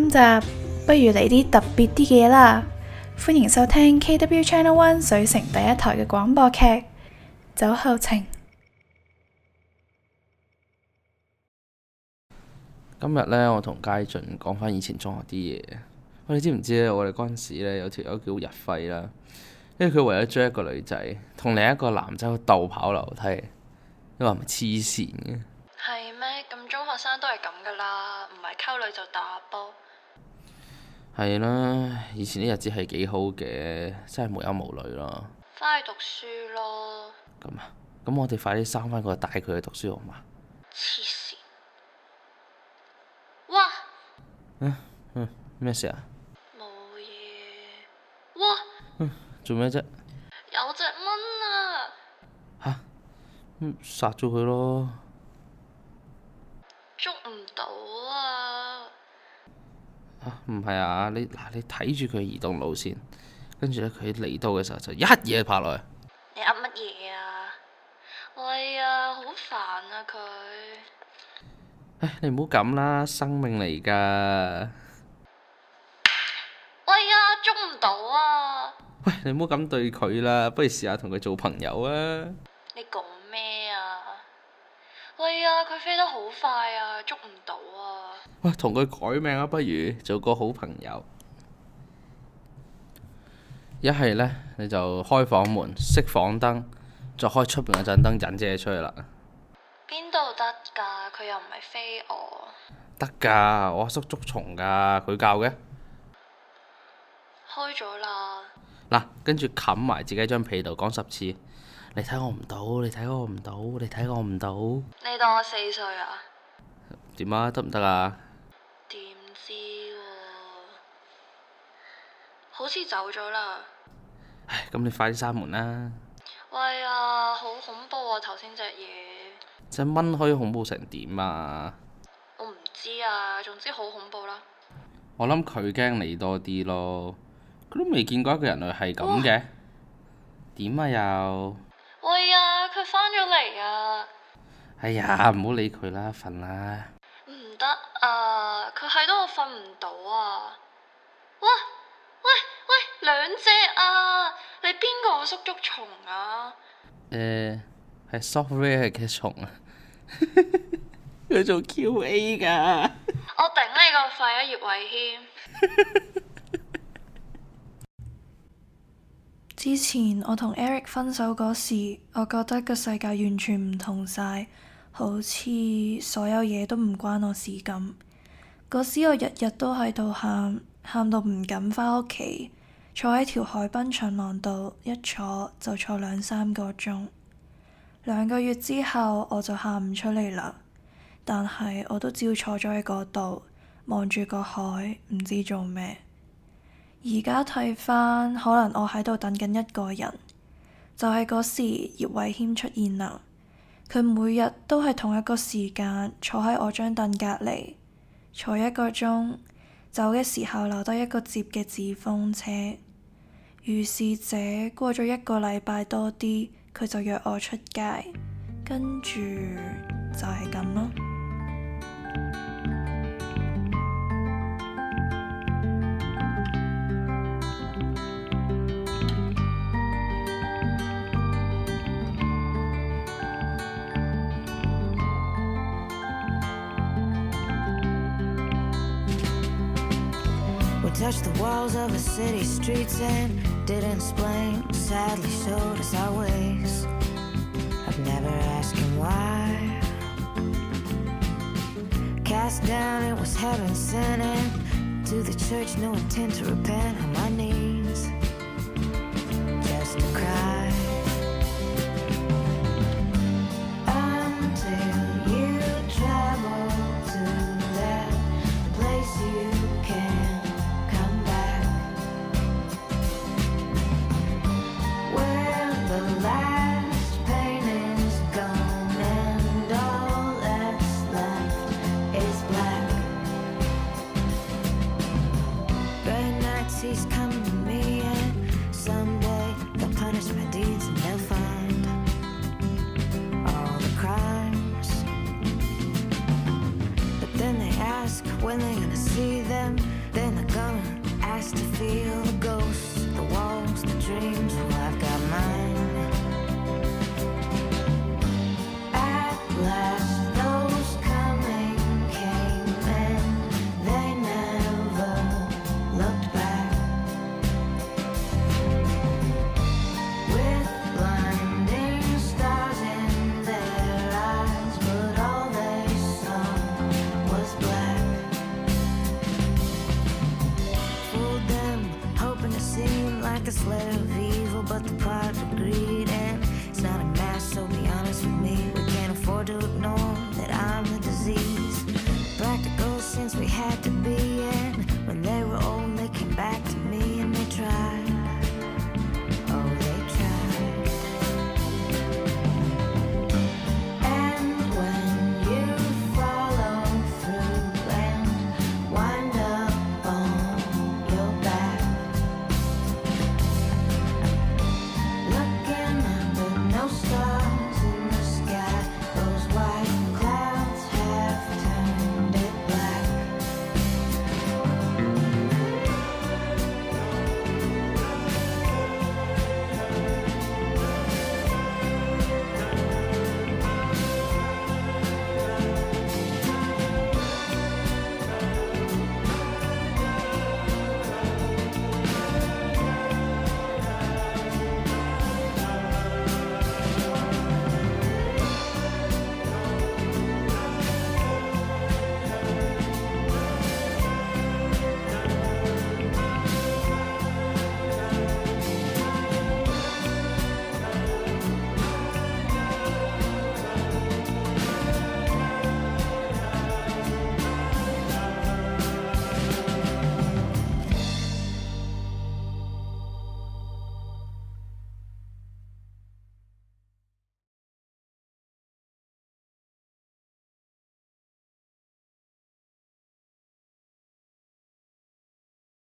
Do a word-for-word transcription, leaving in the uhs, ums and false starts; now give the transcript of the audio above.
今集不如嚟啲特別啲嘅嘢啦！歡迎收聽 K W Channel One 水城第一台嘅廣播劇《酒後情》。 今日呢，我同佳俊講翻以前中學啲嘢。喂，你知唔知咧？我哋嗰陣時咧有條友叫日輝啦，因為佢為咗追一個女仔，同另一個男仔去鬥跑樓梯。你話係咪黐線嘅？ 係咩？咁中學生都係咁噶啦，唔係溝女就打波。 係啦，以前啲日子係幾好嘅，真係無憂無慮咯。 返去讀書咯。 咁啊，咁我哋快啲生翻個帶佢去讀書好嘛？ 黐線！哇！ 嗯嗯，咩事啊？ 冇嘢。哇！ 嗯，做咩啫？ 有隻蚊啊！ 吓？嗯，殺咗佢咯。 捉唔到啊！ 啊，唔係啊！你嗱，你睇住佢移動路線，跟住咧佢嚟到嘅時候就一嘢拍落去。 你噏乜嘢啊？喂啊，好煩啊佢！ 唉，你唔好咁啦，生命嚟噶。 喂啊，捉唔到啊！ 喂，你唔好咁對佢啦，不如試下同佢做朋友啊！ 你講咩啊？喂啊，佢飛得好快啊，捉唔到啊！ 喂，同佢改名啊，不如做個好朋友。一係呢，你就開房門，熄房燈，再開出邊嗰盞燈引姐出去啦。 邊度得㗎？佢又唔係飛我。 得㗎，我阿叔捉蟲㗎，佢教嘅。 開咗啦。 嗱，跟住冚埋自己張被度，講十次。你睇我唔到，你睇我唔到，你睇我唔到。 你當我四歲啊？ 點啊？得唔得啊？ 點知喎？好似走咗啦。 唉，咁你快啲閂門啦。 喂啊，好恐怖啊！頭先隻嘢。 隻蚊可以恐怖成點啊？ 我唔知啊，總之好恐怖啦。 我諗佢驚你多啲咯，佢都未見過一個人類係咁嘅。點啊又？ 喂啊，佢返咗嚟啊！ 哎呀，唔好理佢啦，瞓啦。 唔得啊，佢喺度我瞓唔到啊！哇，喂喂，兩隻啊！你邊個叔捉蟲啊？ 誒，係 software 嘅蟲啊，佢做 Q A 噶。 我頂你個肺啊，葉偉謙！ 之前我同 Eric 分手嗰時，我覺得個世界完全唔同晒，好似所有嘢都唔關我事咁。嗰時我日日都喺度喊，喊到唔敢返屋企，坐喺條海濱長廊度，一坐就坐兩三個鐘。兩個月之後我就喊唔出嚟啦，但係我都照坐咗喺嗰度，望住個海，唔知做咩。而家睇返，可能我喺度等緊一個人，就係嗰時葉偉謙出現啦。佢每日都係同一個時間坐喺我張凳隔離，坐一個鐘，走嘅時候留低一個摺嘅紙風車。於是者過咗一個禮拜多啲，佢就約我出街，跟住就係咁咯。 We touched the walls of the city streets and didn't explain, sadly showed us our ways. I've never asked him why. Cast down, it was heaven sent, and to the church, no intent to repent. On my knees, just to cry. Until you travel to that place you can come back, where the last pain is gone and all that's left is black. Gray nights, he's coming slayer of evil, but the product of greed. And it's not a mask, so be honest with me. We can't afford to ignore